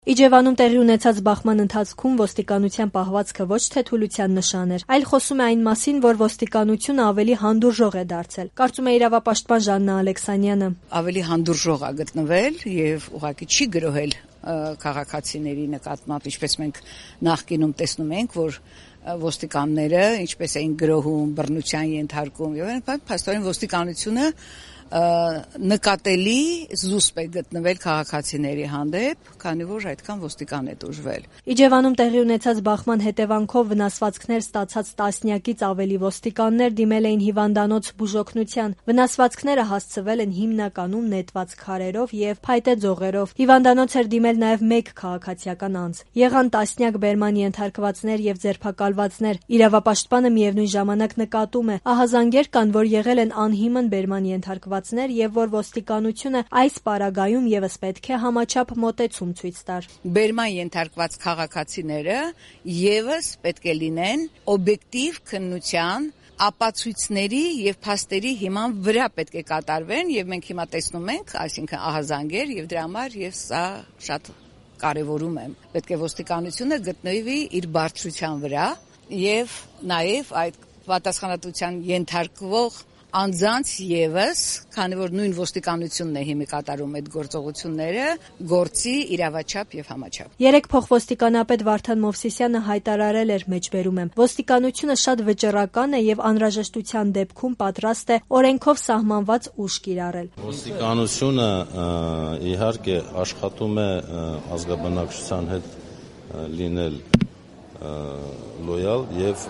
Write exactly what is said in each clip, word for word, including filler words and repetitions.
Իջևանում տեղի ունեցած բախման ընթացքում ոստիկանության պահվածքը ոչ թե թուլության նշան էր, այլ խոսում է այն մասին, որ ոստիկանությունը ավելի հանդուրժող է դարձել, կարծում է իրավապաշտպան Ժաննա Ալեքսանյանը։ Ավելի հանդուրժող է գտնվել եւ ուղղակի չի գրոհել քաղաքացիների նկատմամբ, ինչպես մենք նախկինում տեսնում ենք, որ ոստիկանները ինչպես էին գրոհում, բռնության ենթարկում եւ այլն, փաստորեն ոստիկանությունը նկատելի զուսպ է գտնվել քաղաքացիների հանդեպ, քանի որ այդքան ոստիկան է տուժվել։ Իջևանում տեղի ունեցած բախման հետևանքով վնասվածքներ ստացած տասնյակից ավելի ոստիկաններ դիմել էին հիվանդանոց բուժօգնության։ Վնասվածքները հասցվել են հիմնականում նետված քարերով եւ փայտե ձողերով։ Հիվանդանոց էր դիմել նաեւ մեկ քաղաքացիական անձ։ Եղան տասնյակ բերման ենթարկվածներ եւ ձերբակալվածներ։ Իրավապաշտպանը միևնույն ժամանակ նկատում է, ահազանգեր կան, որ եղել են անհիմն բերման ենթարկված եւ որ ոստիկանությունը այս պարագայում եւս պետք է համաչափ մոտեցում ցույց տար։ Բերման ենթարկված քաղաքացիները եւս պետք է լինեն օբյեկտիվ քննության ապացույցների եւ փաստերի հիման վրա պետք է կատարվեն եւ մենք հիմա տեսնում ենք, այսինքն ահազանգեր եւ դրա համար եւ սա շատ կարեւորում եմ։ Պետք է ոստիկանությունը գտնվի իր բարձրության վրա եւ նաեւ այդ պատասխանատվության ենթարկվող անձանց եւս, քանի որ նույն ոստիկանությունն է հիմի կատարում այդ գործողությունները, գործի իրավաչափ եւ համաչափ։ Երեք փոխոստիկանապետ Վարդան Մովսիսյանը հայտարարել էր, մեջբերում եմ. ոստիկանությունը շատ վճռական է եւ անհրաժեշտության դեպքում պատրաստ է օրենքով սահմանված ուժ կիրառել։ Ոստիկանությունը իհարկե աշխատում է ազգաբնակչության հետ լինել լոյալ եւ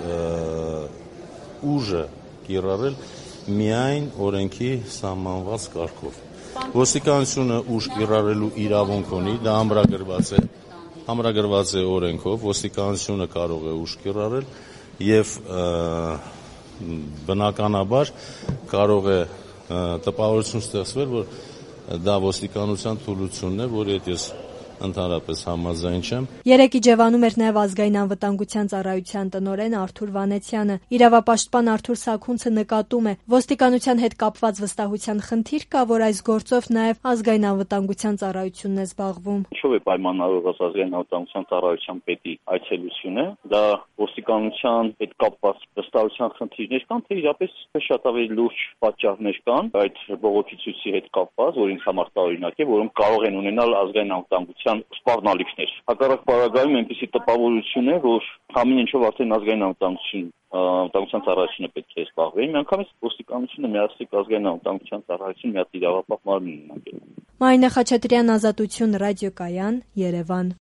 ուժը կիրառել միայն օրենքի սահմանված կարգով։ Ոստիկանությունը ուժ կիրառելու իրավունք ունի, դա ամրագրված է, ամրագրված է օրենքով, ոստիկանությունը կարող է ուժ կիրառել եւ բնականաբար կարող է տպավորություն ստեղծվել, որ դա ոստիկանության թուլությունն է, որի հետ ես ընդհանրապես համաձայն չեմ։ Երեք Իջևանում էր նաև ազգային անվտանգության ծառայության տնօրեն Արթուր Վանեցյանը։ Իրավապաշտպան Արթուր Սաքունցը նկատում է, ոստիկանության հետ կապված վստահության խնդիր կա, որ այս գործով նաև ազգային անվտանգության ծառայությունն է զբաղվում։ Ինչով է պայմանավորված ազգային անվտանգության ծառայության պետի այցելությունը, դա ոստիկանության հետ կապված վստահության խնդիրներ կան, թե իրապես շատ ավելի լուրջ պատճառներ կան այդ բողոքի ցույցի հետ կապված, որ ինձ համար տարօրինակ է, որոնք կարող են ունենալ ազգային անվտանգության սպառնալիքներ։ Հակառակ պարագայում այնպիսի տպավորություն է, որ ամեն ինչով արդեն ազգային անվտանգություն անվտանգության ծառայությունը պետք է զբաղվի։ Միանգամից ոստիկանությունը միացրիկ ազգային անվտանգության ծառայություն մի հատ իրավապահ մարմին ունենա։ Մարինե Խաչատրյան, Ազատություն, ռադիոկայան, Երևան։